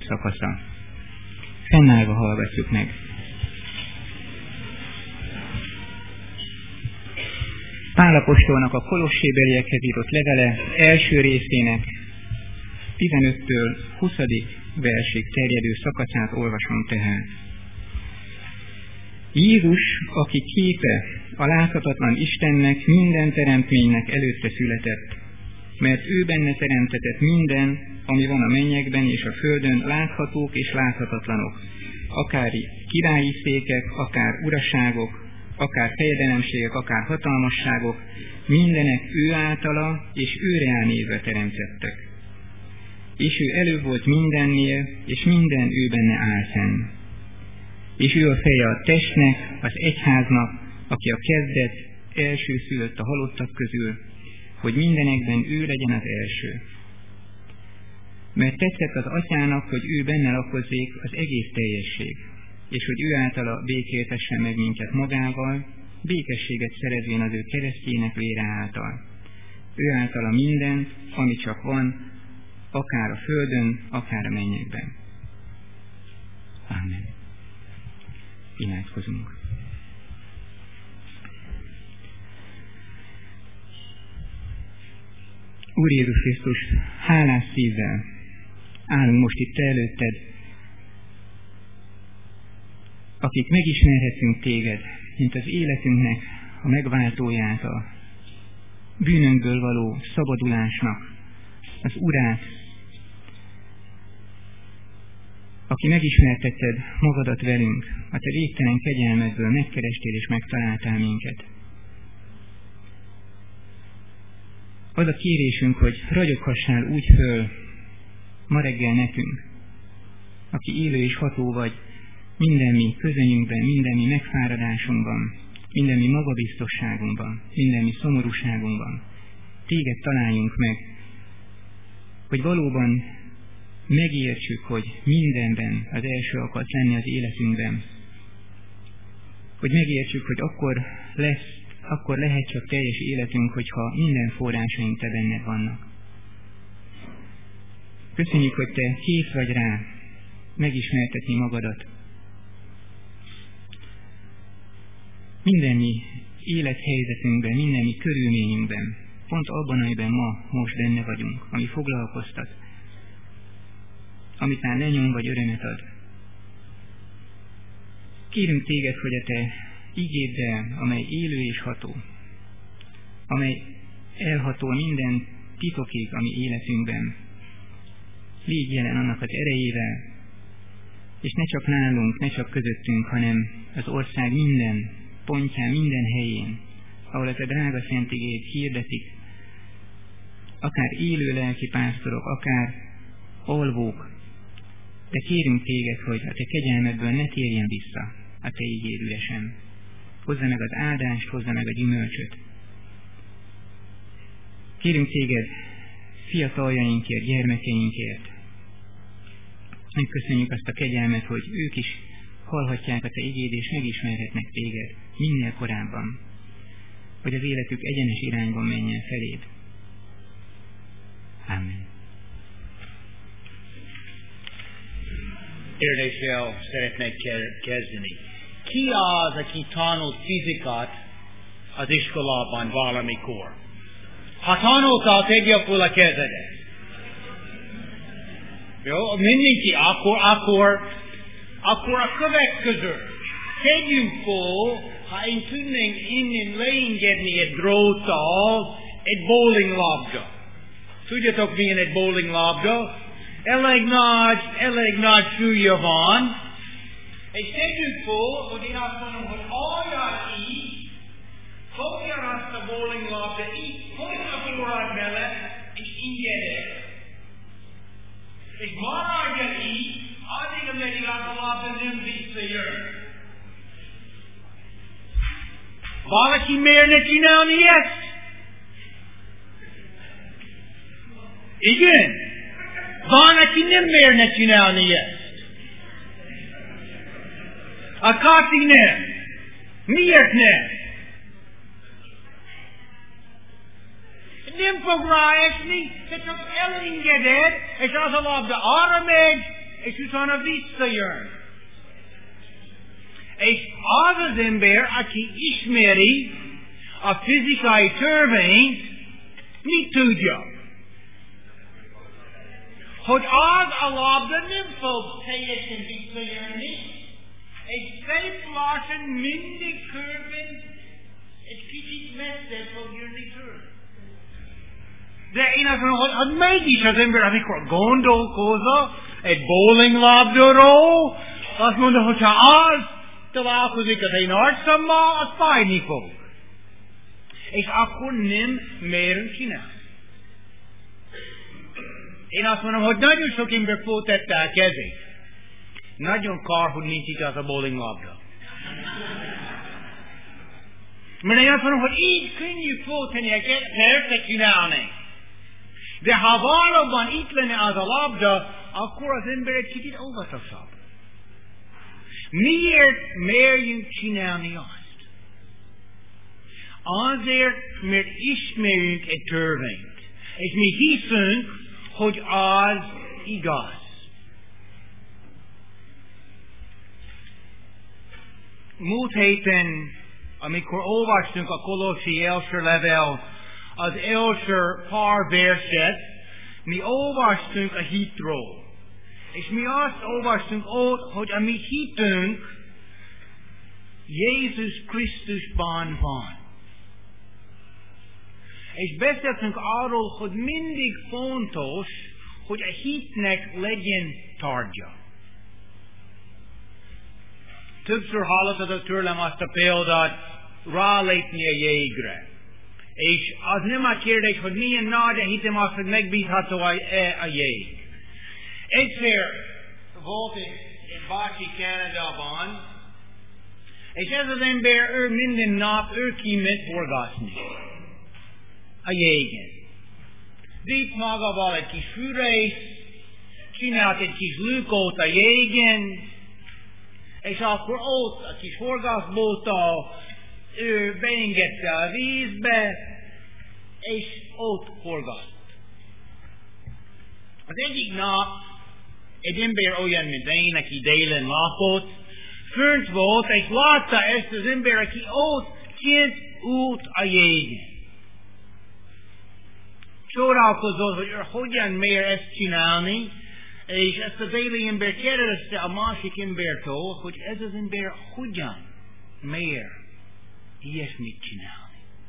szakasza. Fennállva hallgatjuk meg. Pál apostolnak a kolossébeliekhez írott levele első részének 15-től 20. versig terjedő szakaszát olvasom tehát. Jézus, aki képe a láthatatlan Istennek, minden teremtménynek előtte született, mert ő benne teremtetett minden, ami van a mennyekben és a földön, láthatók és láthatatlanok, akár királyi székek, akár uraságok, akár fejedelemségek, akár hatalmasságok, mindenek ő általa és őre elnézve teremtettek. És ő előbb volt mindennél, és minden ő benne áll fenn. És ő a feje a testnek, az egyháznak, aki a kezdet, elsőszülött a halottak közül, hogy mindenekben ő legyen az első. Mert tetszett az atyának, hogy ő benne lakozzék az egész teljesség, és hogy ő általa békéltessen meg minket magával, békességet szerezvén az ő keresztjének vére által. Ő általa mindent, ami csak van, akár a földön, akár a mennyekben. Amen. Imádkozunk. Úr Jézus Krisztus, hálás szívvel állunk most itt előtted, akik megismerhetünk téged, mint az életünknek a megváltóját, a bűnünkből való szabadulásnak az Urát, aki megismertetted magadat velünk, a te végtelen kegyelmedből megkerestél és megtaláltál minket. Az a kérésünk, hogy ragyoghassál úgy föl ma reggel nekünk, aki élő és ható vagy minden mi közönyünkben, minden mi megfáradásunkban, minden mi magabiztosságunkban, minden mi szomorúságunkban. Téged találjunk meg, hogy valóban megértsük, hogy mindenben az első akarsz lenni az életünkben. Hogy megértsük, hogy akkor lehet csak teljes életünk, hogyha minden forrásaink te benned vannak. Köszönjük, hogy te kész vagy rá megismertetni magadat. Minden mi élethelyzetünkben, minden mi körülményünkben, pont abban, amiben ma most benne vagyunk, ami foglalkoztat, amit már lenyom vagy örömet ad. Kérünk téged, hogy a te igéddel, amely élő és ható, amely elhatol minden titokig a mi életünkben, légy jelen annak az erejével, és ne csak nálunk, ne csak közöttünk, hanem az ország minden pontján, minden helyén, ahol a te drága szent igéd hirdetik, akár élő lelkipásztorok, akár alvók, de kérünk téged, hogy a te kegyelmedből ne térjen vissza a te igéd üresen. Hozza meg az áldást, hozza meg a gyümölcsöt. Kérünk téged fiataljainkért, gyermekeinkért. Megköszönjük azt a kegyelmet, hogy ők is hallhatják a te igéd, és megismerhetnek téged minél korábban, hogy az életük egyenes irányban menjen feléd. Amen. Kérdéssel szeretnék kezdeni. Ki az, aki tanult fizikát az iskolában valamikor? Ha tanultál, tegye fel a kezedet. Jó? Mindenki akkor a következő. Tegyünk fel, ha én tudnék innen leengedni egy dróttal egy bowling labda. Tudjátok, milyen egy bowling labda? Elég nagy súlya van, és tegyük fel, hogy én azt mondom, hogy olyan így, fogja azt a bowling labda, így, fogja a forrad bele, és ingedek. És maradja így, addig, ameddig a labda nem visszajön. Valaki merne csinálni ezt? Igen? Van, aki nem merne csinálni ezt. A Kati nem. Miért nem? Nem fog ráesni, de csak elengeded, és az a labda arra megy, és utána visszajön. És az az ember, aki ismeri a fizikai törvényt, mit tudja? Hogy az a labda nem fog teljesen visszajönni, egy szép lassan mindig körben, egy kicsit messze fog jönni tőle. De én azt mondom, hogy mégis az ember, amikor gondolkozza egy bowling labdáról, azt mondja, hogy ha az találkozik az én arcommal, az fájni fog. És akkor nem merünk csinálni. Én azt mondom, hogy nagyon sok ember föltette a kezét. Nagyon kár, hogy nincs itt az a bowling labda. Mert én azt mondom, hogy így könnyű föltenni a kezet csinálni. De ha valóban itt lenne az a labda, akkor az ember egy kicsit óvatosabb. Miért merjünk csinálni azt? Azért, mert ismerünk egy törvényt. És mi hiszünk, hogy az igaz. Múlt héten, amikor olvastunk a Kolossi első levél, az első pár verset, mi olvastunk a hitről. És mi azt olvastunk ott, hogy a mi hitünk Jézus Krisztusban van. És beszéltünk arról, hogy mindig fontos, hogy a hitnek legyen tárgya. Többször hallottatok tőlem azt a példát, rálépni a jégre. És az nem a kérdés, hogy milyen nagy a hitem az, hogy megbízható a jég. Egyszer volt egy bácsi Kanadában, és ez az ember, ő minden nap, ő kiment horgászni a jégen. Vitt magával egy kis fűrészt, csinált egy kis lukót a jégen, és akkor ott a kis horgászbóttal ő beengedte a vízbe, és ott horgászott. Az egyik nap egy ember olyan, mint én, aki délen lakott, fönt volt, és látta ezt az ember, aki ott kint ült a jégen. Csodálkozott, hogy hogyan mer ezt csinálni, és ezt a déli ember kérdezte a másik embertől, hogy ez az ember hogyan mer ilyesmit csinálni.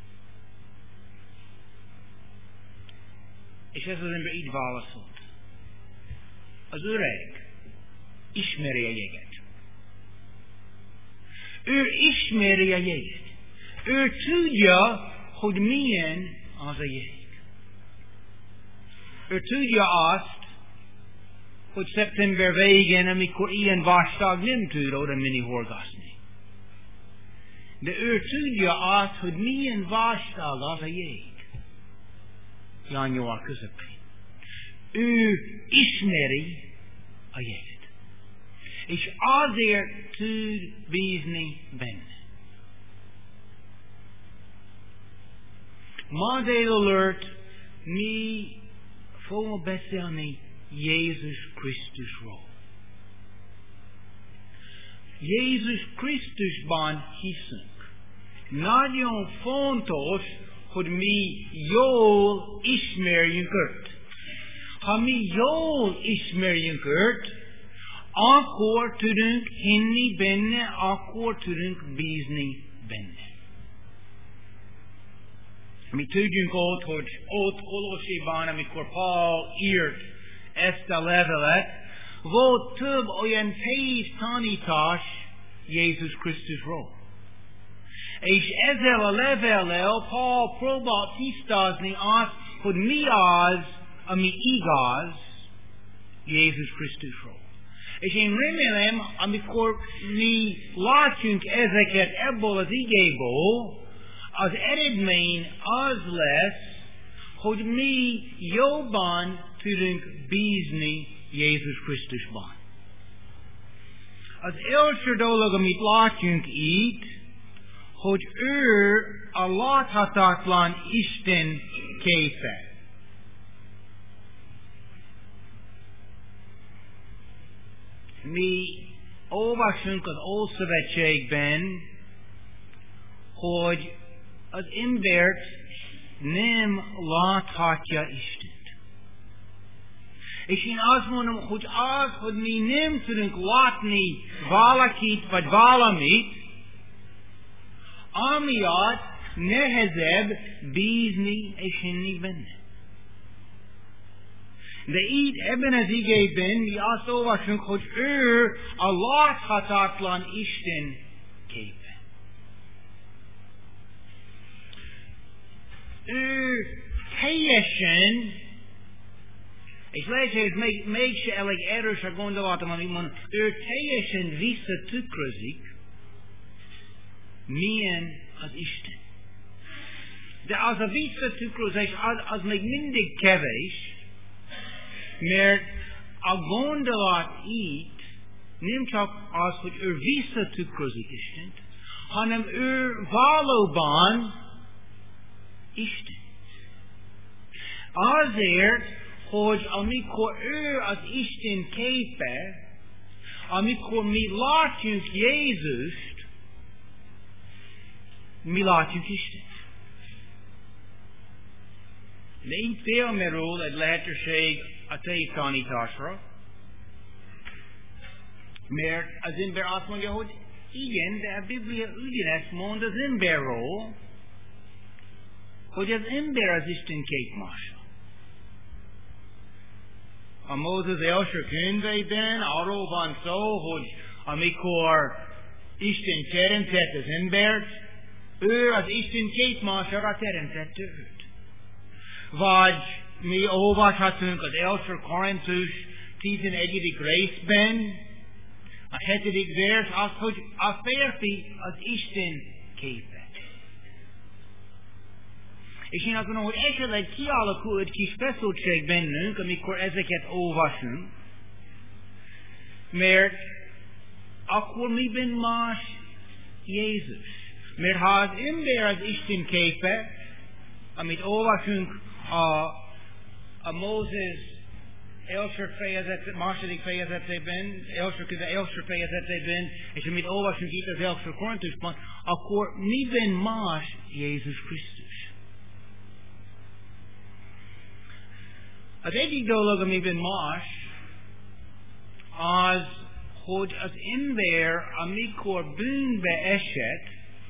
És ez az ember így válaszolt. Az öreg ismeri a jeget. Ő ismeri a jeget. Ő tudja, hogy milyen az a jég. Ő tudja azt, hogy szeptember végén, amikor ilyen vastag, nem tud oda menni horgászni. De ő tudja azt, hogy milyen vastag az a jég. Január közepén. Ő ismeri a jeget. És azért tud bízni benne. Ma délelőtt mi fogunk beszélni Jézus Krisztusról. Jézus Krisztusban hiszünk. Nagyon fontos, hogy mi jól ismerjünk őt. Ha mi jól ismerjünk őt, akkor tudunk hinni benne, akkor tudunk bízni benne. Mi tudjunk ott, hogy ott Kolosséban, amikor Paul írt ezt a levelet, volt több olyan téves tanítás Jézus Krisztusról. És ezzel a levellel Paul próbál tisztázni azt, hogy mi az, ami igaz Jézus Krisztusról. És én remélem, amikor mi látjunk ezeket ebből az igéből, az eredmény az lesz, hogy mi jobban tudunk bízni Jézus Krisztusban. Az első dolog, amit látjunk itt, hogy ő a láthatatlan Isten képe. mi olvasunk az Ószövetségben, hogy az embert nem láthatja Istent. És én azt mondom, hogy az, hogy mi nem tudunk látni valakit vagy valamit, amiatt nehezebb bízni és hinni benne. De itt ebben az igében mi azt olvasunk, hogy ő a láthatatlan Isten képe. Ő teljesen, és lehetséges mégse elég erős a gondolatom, amit mondom, ő teljesen visszatükrözik, milyen az Isten. De az a visszatükrözés, az még mindig kevés, mert a gondolat itt nem csak az, hogy ő visszatükrözik Istent, hanem ő valóban Isten. Azért, hogy amikor ő az Isten képe, amikor mi látjuk Jézust, mi látjuk Istent. De így felmerül egy lehetőség a te tanításra, mert az ember azt mondja, hogy igen, de a Biblia ugyanezt mond az emberről, hogy az ember az Isten képmása. A Mózes első könyveiben arról van szó, hogy amikor Isten teremtett az embert, ő az Isten képmására teremtette őt. Vagy mi olvashatunk az első Korintus 11. részben, a 7. vers, az, hogy a férfi az Isten képe. És én azt mondom, hogy esetleg kialakul egy kis feszültség bennünk, amikor ezeket olvasunk, mert akkor miben más Jézus? Mert ha az ember az Isten képe, amit olvasunk a Mózes második fejezetében, első fejezetében, és amit olvasunk itt az első Korintusban, akkor miben más Jézus Krisztus? Az egyik dolog, amiben más, az, hogy az ember, amikor bűnbe esett,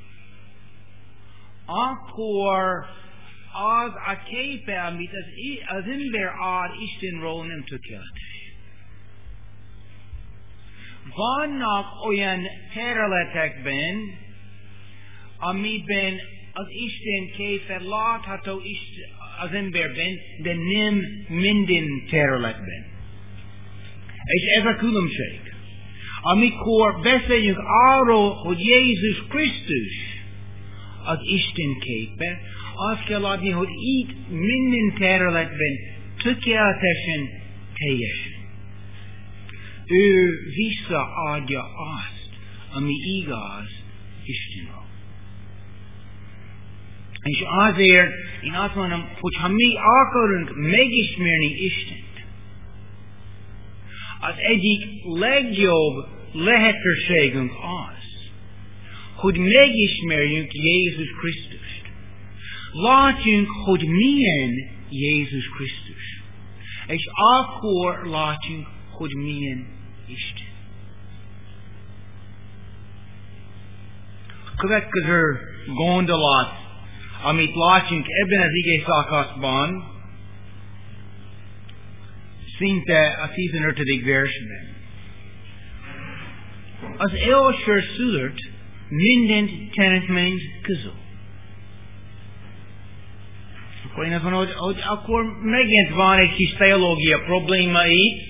akkor az a képe, amit az ember ad Istenről, nem tökéletes. Vannak olyan területekben, amiben az Isten képe látható az emberben, de nem minden területben. És ez a különbség. Amikor beszéljünk arról, hogy Jézus Krisztus az Isten képe, azt kell adni, hogy itt minden területben tökéletesen, teljesen. Ő visszaadja azt, ami igaz Istenről. És azért én azt mondom, hogy ha mi akarunk megismerni Istent, az egyik legjobb lehetőségünk az, hogy megismerjünk Jézus Krisztust. Látjunk, hogy milyen Jézus Krisztus. És akkor látjunk, hogy milyen Isten. A következő gondolat, amit látjunk ebben az ige szakaszban, szinte a 15. versben. Az első szülött minden teremtmény közül. Akkor én azt mondom, hogy akkor megint van egy kis teológia probléma itt,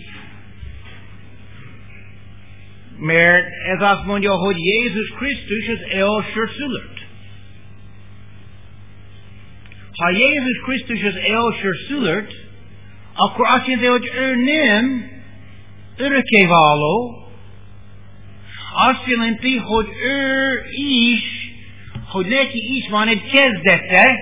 mert ez azt mondja, hogy Jézus Krisztus az első szülött. Ha Jézus Krisztus az első szülött, akkor azt jelenti, hogy ő nem örökkévaló. Azt jelenti, hogy ő is, hogy neki is van egy kezdete,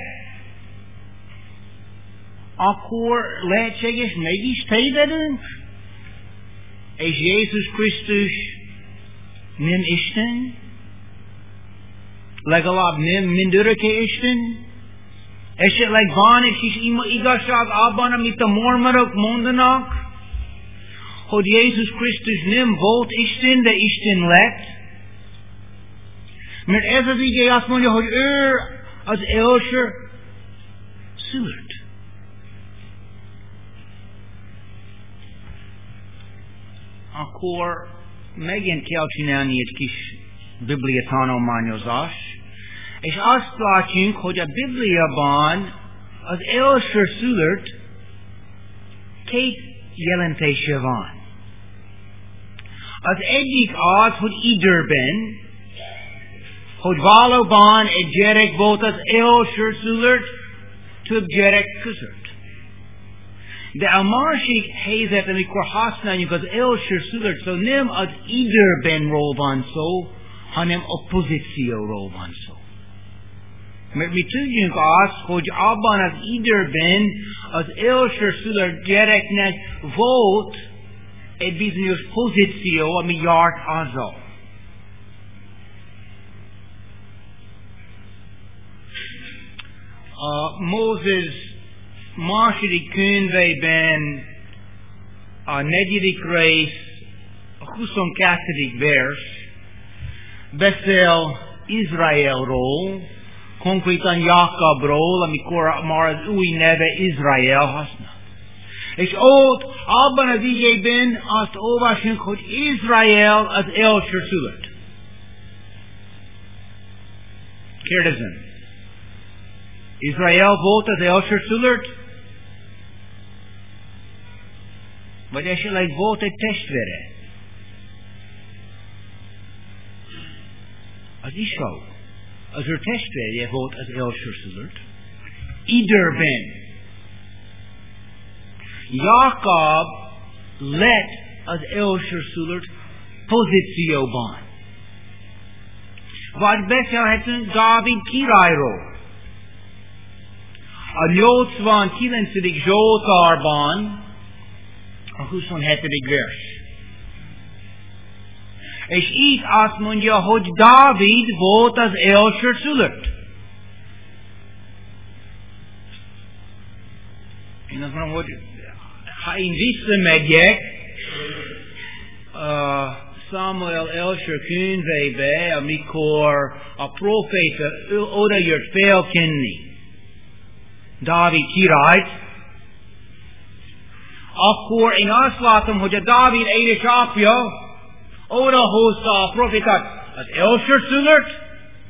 akkor lehetséges mégis tévedünk? és Jézus Krisztus nem Isten? Legalább nem mindörökké Isten? Esetleg van is igazság abban, amit a mormonok mondanak, hogy Jézus Krisztus nem volt Isten, de Isten lett? Mert ez az ige azt mondja, hogy ő az első szülött. Akkor megint kell csinálni egy kis Biblia tanulmányozás, és azt látjuk, hogy a Bibliában az első szülött két jelentése van. Az egyik az, hogy időben, hogy valóban egy gyerek volt az első szülött több gyerek között. De a másik helyzet, amikor használjuk az első szülött szó, nem az időbenről van szó, hanem a pozícióról van szó. Mert mi tudjuk azt, hogy abban az időben az első szülött gyereknek volt egy bizonyos pozíció, ami járt azzal. A Mózes második könyvében a 4. rész, a 22. vers beszél Izraelról, konkrétan Jakabról, amikor már az új neve Izrael használ. És ott, abban az igében azt olvasunk, hogy Izrael az első szülött. Kérdezem, Izrael volt az első szülött? Vagy esetleg volt egy testvére? Az Isau, az ő testvérje volt az első szülött. Időben Jakab lett az első szülött pozícióban. Vagy beszélhetünk Dávid királyról. A 89. Zsoltárban a 27. vers. És itt azt mondja, hogy Dávid volt az első szülött. Én azt mondom, hogy ha én visszamegyek Samuel első könyvébe, amikor a proféta oda jött felkenni Dávid királyt, akkor én azt látom, hogy a Dávid édesapja oda hozta a profétát az első szülött.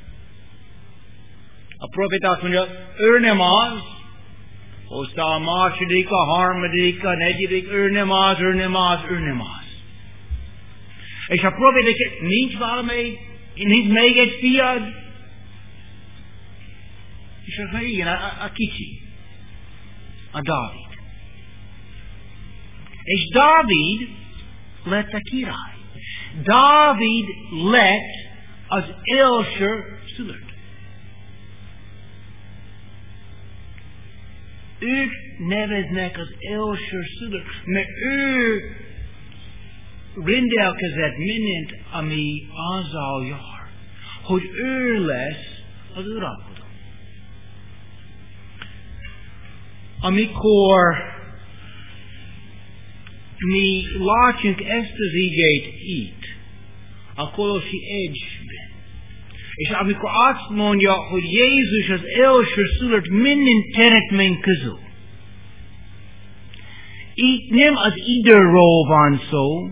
A proféta azt mondja, ő nem az. Hozta a második, a harmadik, a negyedik, ő nem az, ő nem az, ő nem az. És a proféta, nincs valami, nincs még egy fiad? És azt mondja, igen, a kicsi. A Dávid. És Dávid lett a király. Dávid lett az első szülött. Ők neveznek az első szülött, mert ő rendelkezett mindent, ami azzal jár, hogy ő lesz az uralkodó. Amikor mi látjuk ezt az igét itt, a Kolossi 1-ben, és amikor azt mondja, hogy Jézus az első szülött minden teremtmény közül, itt nem az időről van szó,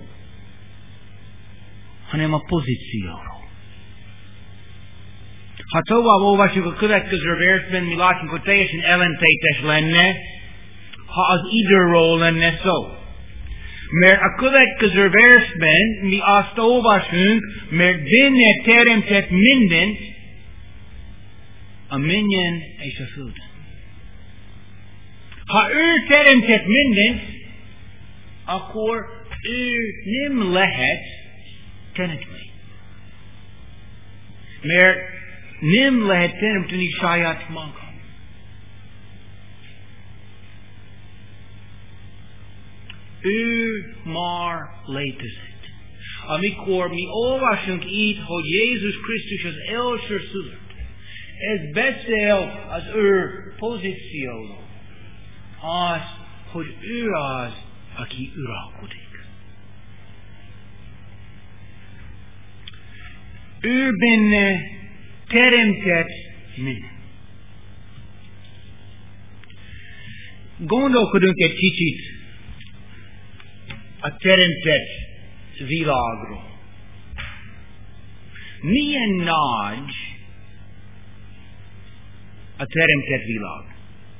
hanem a pozícióról. Ha tovább olvasjuk a következő versben, mi látjuk, hogy teljesen ellentétes lenne, ha az időről lenne szó. Mert a következő versben mi azt olvasunk, mert benne teremtett mindent a mennyen és a földön. Ha ő teremtett mindent, akkor ő nem lehet teremteni. Mert nem lehet teremteni saját maga. ő már létezik. Amikor mi olvasunk itt, hogy Jézus Krisztus az elsőszülött, ez beszél az ő pozícióról. Az, hogy ő az, aki uralkodik. Ő benne teremtett mindent. Gondolkodunk egy kicsit a teremtett világról. Milyen nagy a teremtett világ?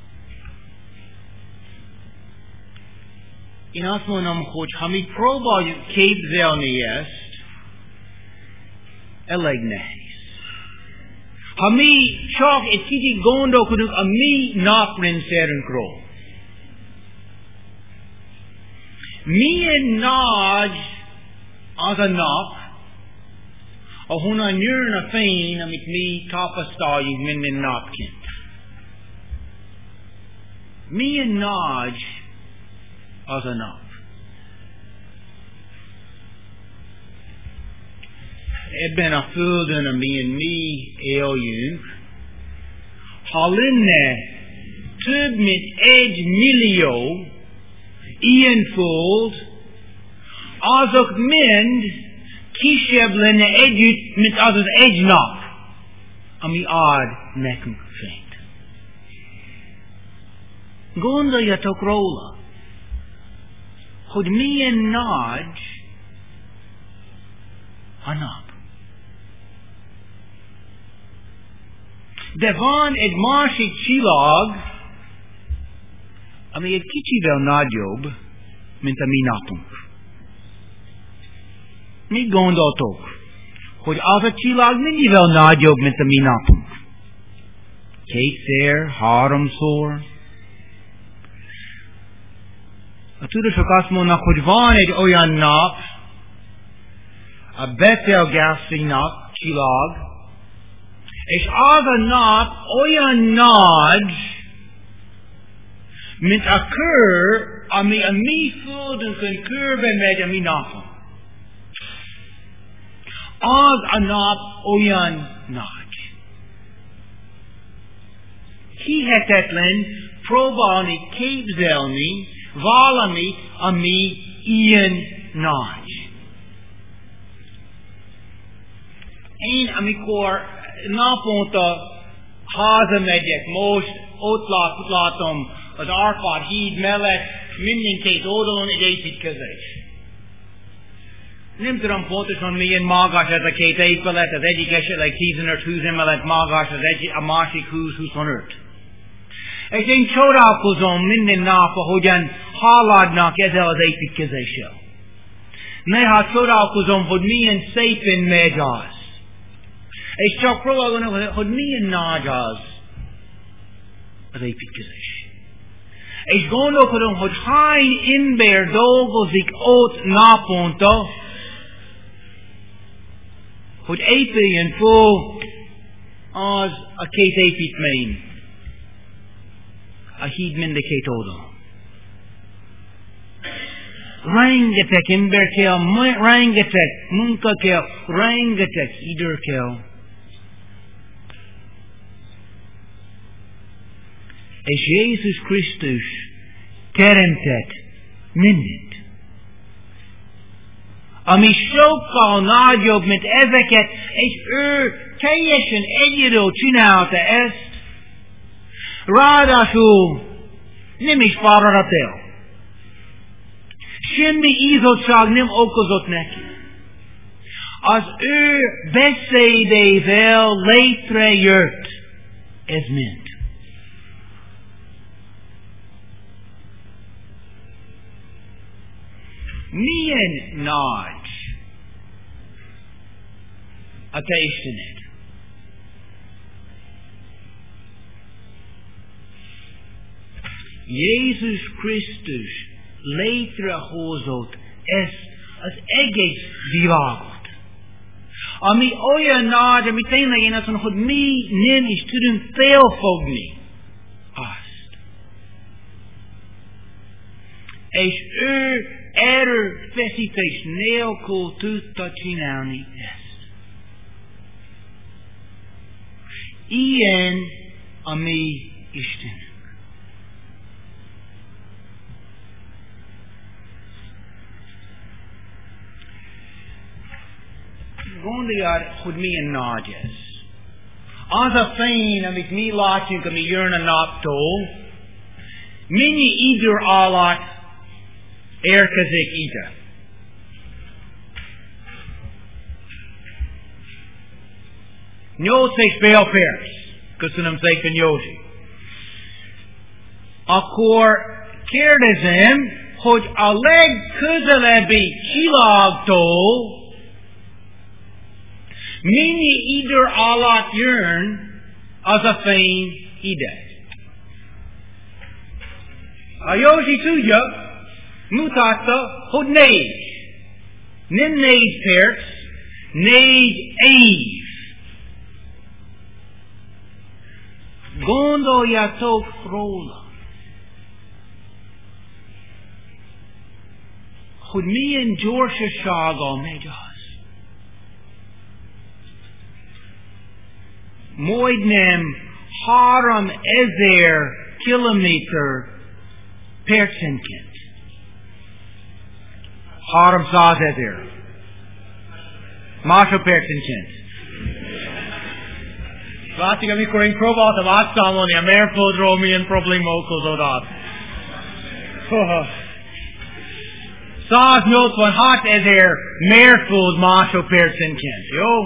Én azt mondom, hogy ha mi próbáljuk képzelni ezt, elég nehéz. Ha mi csak egy kicsit gondolkodunk a mi naprendszerünkről, milyen nagy az a nap, ahonnan jön a fény, amit mi tapasztaljunk minden napként. Milyen nagy az a nap. Ebben a földön, amilyen mi éljünk, ha lenne több mint 1 millió ilyen föld, azok mind kisebb lenne együtt, mint az az egy nap, ami ad nekünk fényt. Gondoljatok róla, hogy milyen nagy a nap. De van egy másik csillag, ami egy kicsivel nagyobb, mint a mi napunk. Mit gondoltok? Hogy az a csillag mennyivel nagyobb, mint a mi napunk? 2-szer, 3-szor? A tudósok azt mondanak, hogy van egy olyan nap, a Betelgészi nap, csillag, és az a nap olyan nagy, mint a kör, ami a mi földünkön körbe megy a mi napon. Az a nap olyan nagy. Hihetetlen próbálni képzelni valamit, ami ilyen nagy. Én, amikor naponta hazamegyek, most ott látom az Árpád híd mellett mindkét oldalon egy építkezés. Nem tudom pontosan milyen magas ez a két épület, az egyik esetleg 15-20 emelet magas, a másik 20-25. És én csodálkozom minden nap, ahogyan haladnak ezzel az építkezéssel. Néha csodálkozom, hogy milyen szépen megy az. És csak próbálom, hogy milyen nagy az építkezés. És gondolkodom, hogy hány ember dolgozik ott naponta, hogy épüljön föl az a két építmény. A híd mind a két oldalon. Rengeteg ember kell, rengeteg munka kell, rengeteg idő kell. És Jézus Krisztus teremtett mindent, ami sokkal nagyobb, mint ezeket, és ő teljesen egyedül csinálta ezt, ráadásul nem is fáradt el. Semmi ízottság nem okozott neki. Az ő beszédével létrejött ez mind. Milyen nagy a te Istened? Jézus Krisztus létrehozott ezt az egész világot, ami olyan nagy, ami tényleg én azt mondom, hogy mi nem is tudunk felfogni azt. és ő erőfeszítés nélkül tudta csinálni ezt. Ilyen a mi Istenünk. Gondoljad, hogy milyen nagy ez. Az a fény, amit mi látunk, ami jön a naptól, mennyi idő alatt érkezik ide. Nyolc és fél perc. Köszönöm szépen, Józsi. Akkor kérdezem, hogy a legközelebbi csillagtól mennyi idő alatt jön az a fény ide? A Józsi tudja, mutatta, hogy 4. Nem 4 perc, 4 év. Gondoljatok róla, hogy milyen gyorsasággal megy az. Majdnem 3000 kilométer percenként. 300 000 másodpercenként. Látjuk, amikor én próbáltam átszámolni a mérföldről, milyen probléma okozódott. 186 000 mérföld másodpercenként, jó?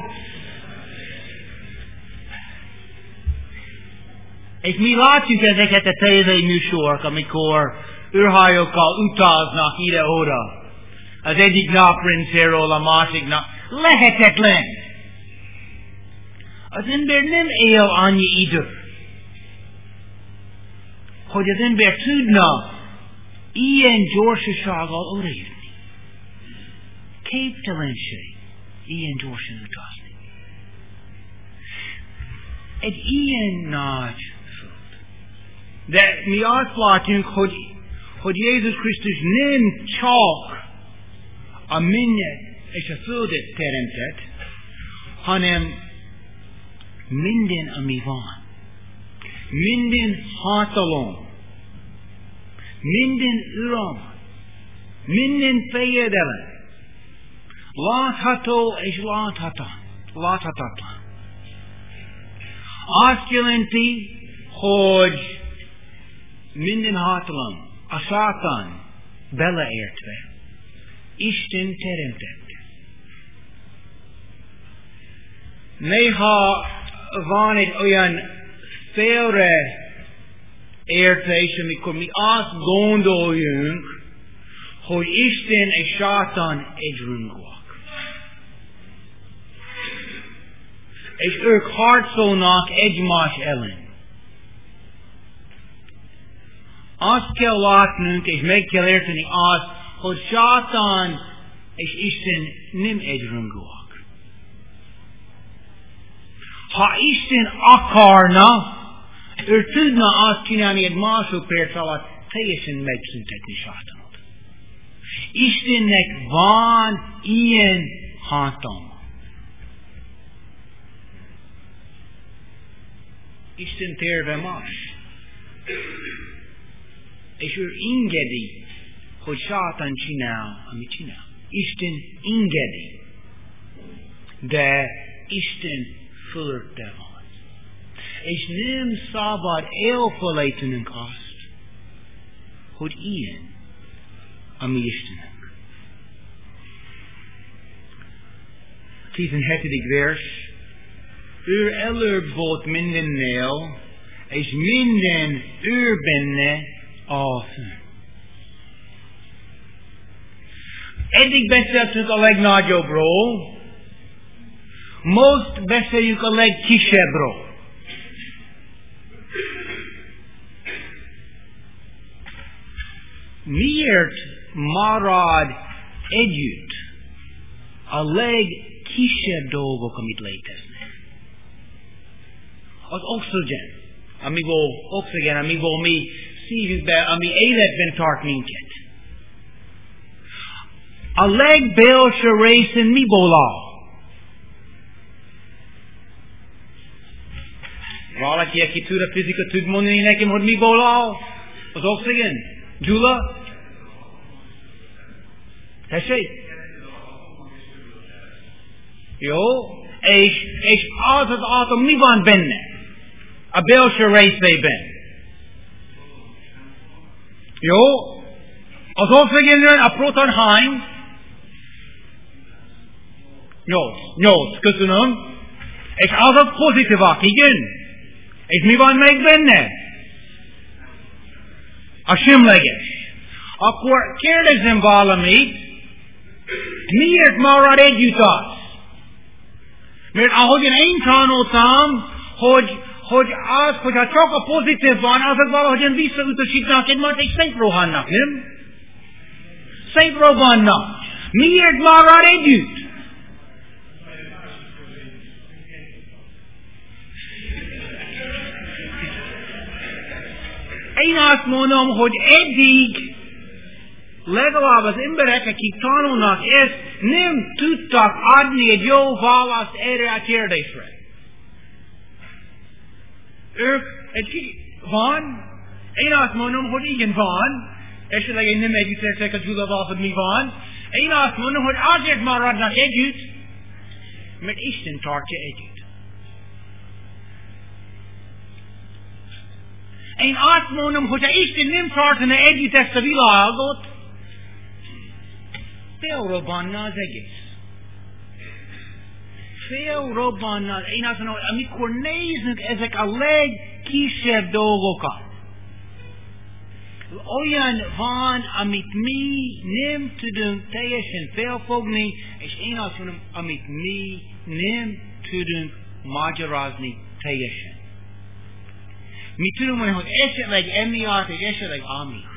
És mi látjuk ezeket a tévéműsorok, amikor űrhajókkal utaznak ide-oda. Az egyik naprendszerről a másik nap. Lehetetlen! Az ember nem él annyi idő, hogy az ember tudna ilyen gyorsasággal odaérni. Képtelenség ilyen gyorsan utazni. Egy ilyen nagy föld. De mi azt látjuk, hogy Jézus Krisztus nem csak a mennyet és a földet teremtett, hanem minden, ami van. Minden hatalom. Minden uralom. Minden fejedelem. Látható és láthatatlan. Azt jelenti, hogy minden hatalom, a Sátán beleértve, Isten teremtette. Néha van egy olyan félreértés, amikor mi azt gondoljunk, hogy Isten és Sátán egyrangúak. És ők harcolnak egymás ellen. Azt kell látnunk, és meg kell érteni azt, hogy Sátán és Isten nem egyrangúak. Ha Isten akarna, ő tudna azt csinálni egy másodperc alatt, teljesen megszüntetni Sátánt. Istennek van ilyen hatalma. Isten terve más. És ő engedi, hogy Sátán csinál, amit csinál. Isten engedi. De Isten fölötte van. És nem szabad elfelejtenünk azt, hogy ilyen a mi Istenünk. 17. vers. Ő előbb volt mindennél, és minden ő benne áll fönn. Eddig beszéltünk a legnagyobbról, most beszéljük a legkisebbről. Miért marad együtt a legkisebb dolgok, amit léteznek? Az oxigén, amiből mi szívünkbe, ami életben tart minket. a leg bell se racing mi bola. Valaki, aki tud a fizika, tud mondani nekem, hogy mi bola? Az oxygen? Gyula? Tessék? Jó? És az az atom mi van benne? A belső részében. Jó? Az oxygenben a proton hány? 8. Köszönöm. És azok pozitívak, igen? És mi van még benne? A semleges. Akkor kérdezem valamit, miért marad együtt az? Mert ahogyan én tanultam, hogyha csak a pozitív van, azok valahogyan visszautasítnak egymást, és szétrohannak, nem? Szétrobbannak. Miért marad együtt? Én azt mondom, hogy eddig legalább az emberek, akik tanulnak ezt, nem tudtak adni egy jó választ erre a kérdésre. Ők van? Én azt mondom, hogy igen van. Esetleg én nem együtteszek a Gyulával, hogy mi van. Én azt mondom, hogy azért maradnak együtt, mert Isten tartja együtt. Én azt mondom, hogy ha Isten nem tartana együtt ezt a világot, felrobbanna az egész. Felrobbanna. Én azt mondom, hogy amikor nézzük ezek a legkisebb dolgokat, olyan van, amit mi nem tudunk teljesen felfogni, és én azt mondom, amit mi nem tudunk magyarázni teljesen. Mi tudunk mondani, hogy esetleg emiatt, és esetleg amiatt.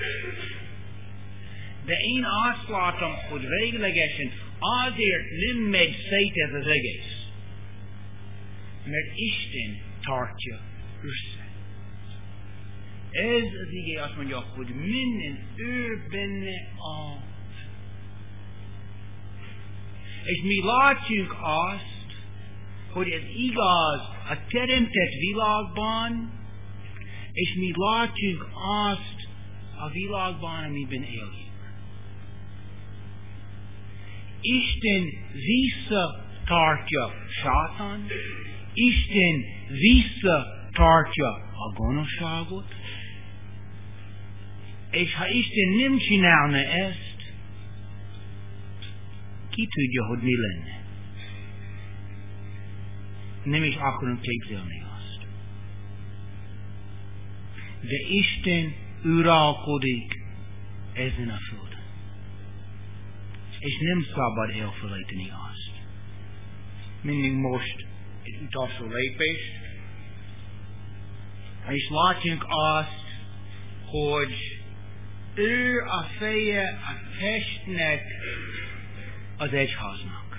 De én azt látom, hogy véglegesen azért nem megy szét ez az egész. Mert Isten tartja össze. Ez az igé azt mondja, hogy minden ő benne az. És mi látjuk azt, hogy ez igaz a teremtett világban, és mi látjuk azt a világban, amiben éljük. Isten visszatartja Sátán, Isten visszatartja a gonoszságot, és ha Isten nem csinálna ezt, ki tudja, hogy mi lenne. Nem is akarunk képzelni azt. De Isten uralkodik ezen a földön. És nem szabad elfelejteni azt. Mindig most egy utolsó lépés, és látjunk azt, hogy ő a feje a testnek, az egyháznak.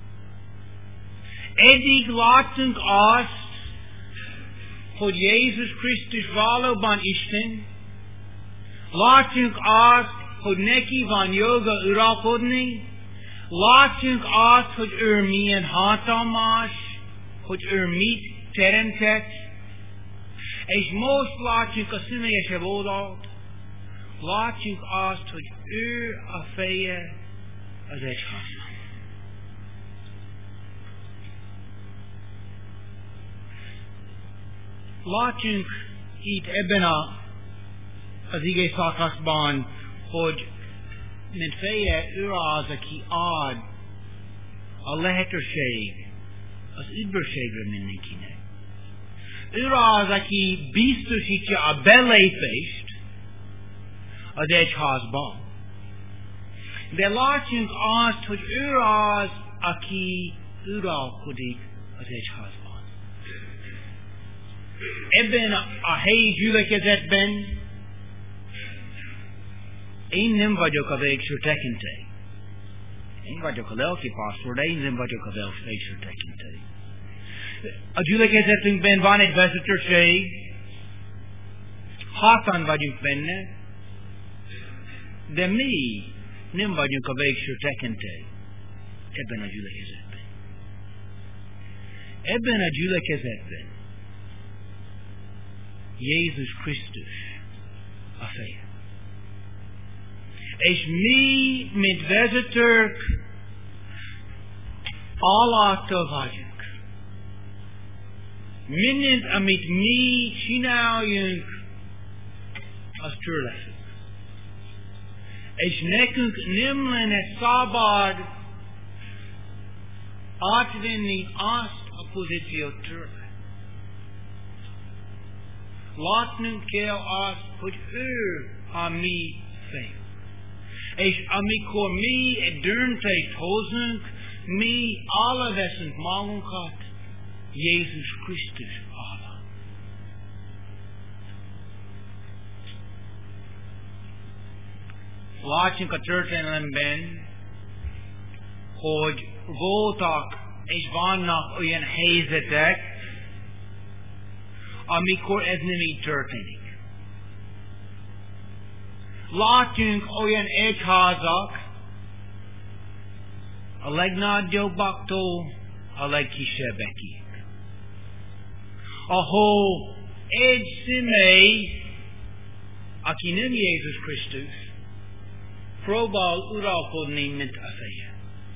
Eddig láttunk azt, hogy Jézus Krisztus valóban Isten. Látjuk azt, hogy neki van joga uralkodni. Látjuk azt, hogy ő milyen hatalmas, hogy ő mit teremtett. És most látjuk a személyesebb oldalt. Látjuk azt, hogy ő a feje az egyháznak. Látjuk itt ebben az igé szakaszban, hogy mint feje ő az, aki ad a lehetőség az üdvösségre mindenkinek. Ő az, aki biztosítja a belépést az egyházba. De látjuk azt, hogy ő az, aki uralkodik az egyházban. Ebben a helyi gyülekezetben én nem vagyok a végső tekintély. Én vagyok a lelki pásztor, de én nem vagyok a végső tekintély. A gyülekezetünkben van egy vezetőség, 6-an vagyunk benne, de mi nem vagyunk a végső tekintély ebben a gyülekezetben. Ebben a gyülekezetben Jézus Krisztus a feje. És mi, mint vezetők, alatta vagyunk. Mindent, amit mi csináljunk, az tőle függ. És nekünk nem lenne szabad átvenni azt a pozíciót tőle. Látnunk kell azt, hogy ő a mi fejünk. És amikor mi egy döntést hozunk, mi alla veszünk magunkat Jézus Krisztus alá. Látjunk a történelemben, hogy voltak és vannak olyan helyzetek, amikor ez nem így történik. Látjunk olyan egyházak, a legnagyobbaktól a legkisebbekig, ahol egy személy, aki nem Jézus Krisztus, próbál uralkodni, mint a feje.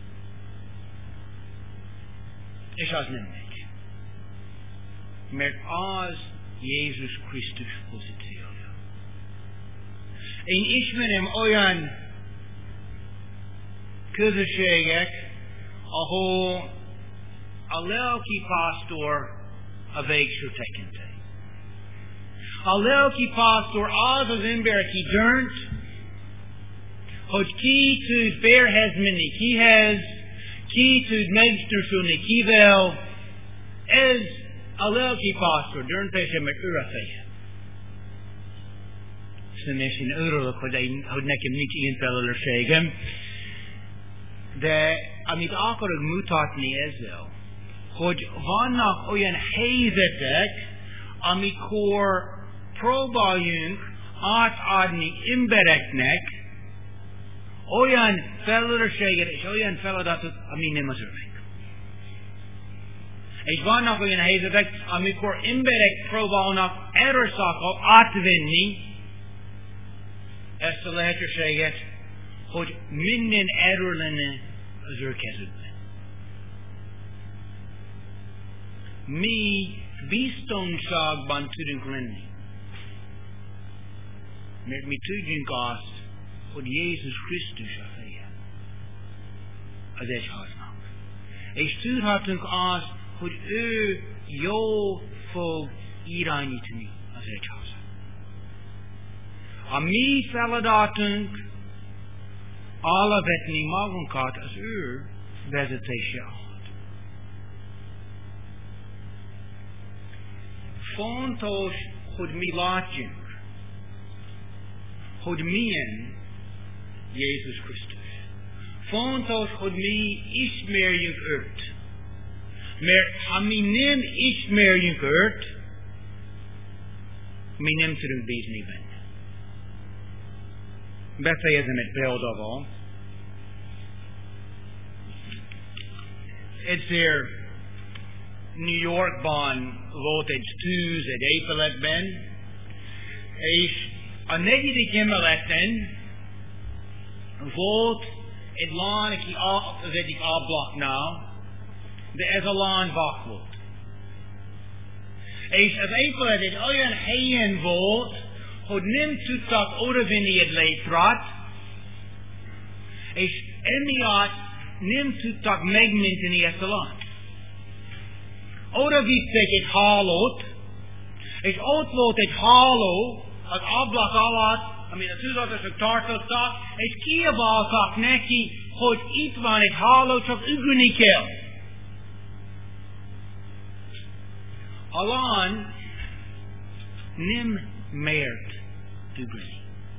És az nem megy. Mert az Jézus Krisztus pozíciója. Én ismerem olyan közösségek, ahol a lelki pásztor a végső tekintély. A lelki pásztor az ember, aki dönt, hogy ki tud férhez menni kihez, ki tud megstörszülni kivel. Ez a lelki pásztor döntése, mert ő a feje. És én örülök, hogy nekem nincs ilyen felelősségem. De amit akarok mutatni ezzel, hogy vannak olyan helyzetek, amikor próbáljunk átadni embereknek olyan felelősséget és olyan feladatot, ami nem az övék. És vannak olyan helyzetek, amikor emberek próbálnak erőszakkal átvenni ezt a lehetőséget, hogy minden erő lenne az ő kezükben. Mi biztonságban tudunk lenni. Mert mi tudjunk azt, hogy Jézus Krisztus a feje az egyháznak. És tudhatunk azt, hogy ő jól fog irányítani az egyházat. A mi feladatunk alávetni magunkat az ő vezetése alatt. Fontos, hogy mi látjunk, hogy milyen Jézus Krisztus. Fontos, hogy mi ismerjünk őt. Mert ha mi nem ismerjünk őt, mi nem tudunk bízni benne. Befejezem egy példával. Egyszer New Yorkban volt egy tűz egy épületben, és a 4. emeleten volt egy lán, aki az egyik ablaknál, de ez a lán vak volt. És az épület egy olyan helyen volt, hogy nem tudtak odavinni egy létrát, és emiatt nem tudtak megmenteni ezt a lánt. Oda vitték egy hálót, és ott volt egy háló az ablak alatt, amit a tűzoltósok tartottak, és kiabáltak neki, hogy itt van egy háló, csak ugrani kell. A lán nem mert ugrani.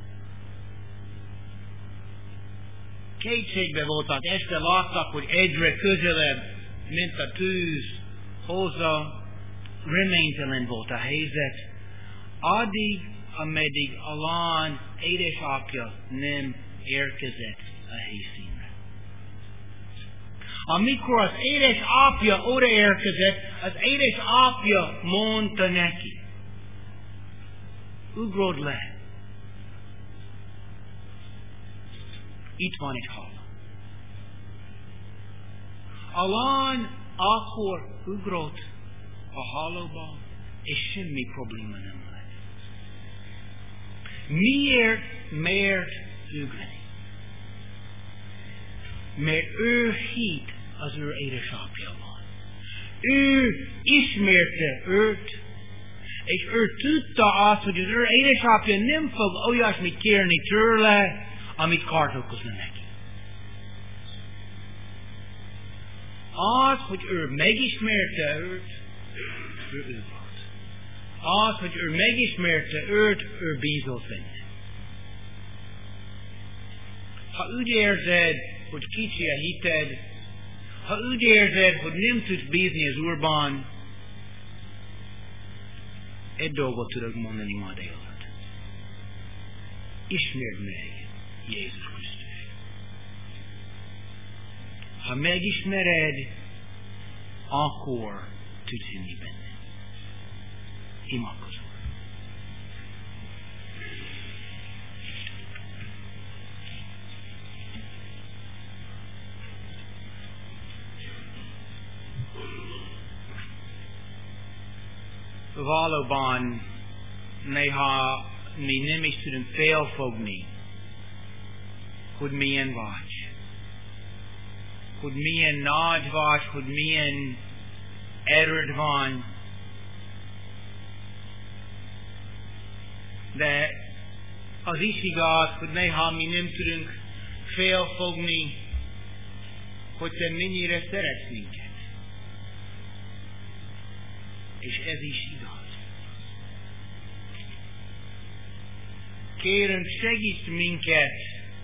Kétségbe voltak, este láttak, hogy egyre közelebb, mint a tűz hozzá, reménytelen volt a helyzet, addig, ameddig a lán édesapja nem érkezett a helyszínre. Amikor az édesapja odaérkezett, az édesapja mondta neki, ugrod le. Itt van egy hal. A lány akkor ugrott a halóba, és semmi probléma nem lett. Miért mert ugrani? Mert ő hitt az ő édesapjában. Ő ismerte őt, és ő tudta azt, hogy az ő édesapja nem fog olyasmit kérni tőle, amit kárt okozna neki. Az, hogy ő megismerte őt, ő volt. Az, hogy ő megismerte őt, ő bízott benne. Ha úgy érzed, hogy kicsi a hited, ha úgy érzed, hogy nem tudsz bízni az Úrban, egy dolgot tudok mondani ma délután. Ismerd meg Jézus Krisztus. Ha megismered, akkor tudsz hinni benne. Imádkozunk. Valóban néha mi nem is tudunk felfogni, hogy milyen vagy. Hogy milyen nagy vagy, hogy milyen erőd van. De az is igaz, hogy néha mi nem tudunk felfogni, hogy te mennyire szeretsz minket. És ez is igaz. Kérünk, segíts minket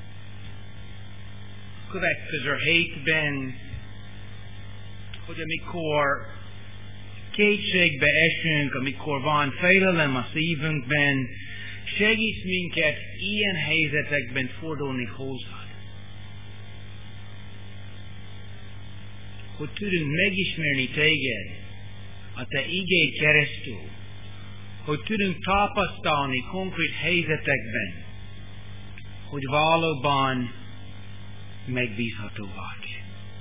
következő hétben, hogy amikor kétségbe esünk, amikor van félelem a szívünkben, segíts minket ilyen helyzetekben fordulni hozzád. Hogy tudunk megismerni téged a te igéd keresztül, hogy tudunk tapasztalni konkrét helyzetekben, hogy valóban megbízható vagy.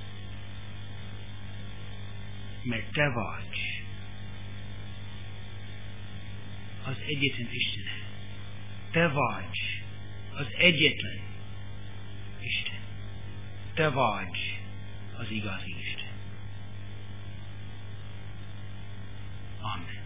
Mert te vagy az egyetlen Isten. Te vagy az egyetlen Isten. Te vagy az igazi Isten. Amen.